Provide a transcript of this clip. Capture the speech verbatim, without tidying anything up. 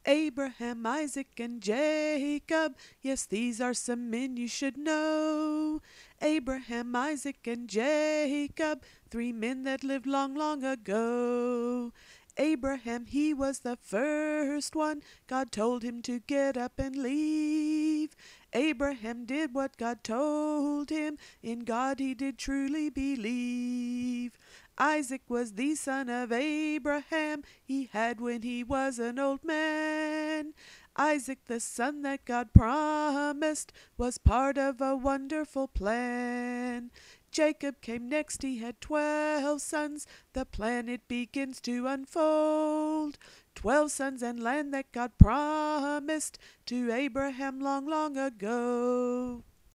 Abraham, Isaac, and Jacob. Yes, these are some men you should know. Abraham, Isaac, and Jacob, three men that lived long, long ago. Abraham, he was the first one. God told him to get up and leave. Abraham did what God told him. In God he did truly believe. Isaac was the son of Abraham. He had when he was an old man. Isaac, the son that God promised, was part of a wonderful plan. Jacob came next, he had twelve sons. The plan it begins to unfold. Twelve sons and land that God promised to Abraham long, long ago.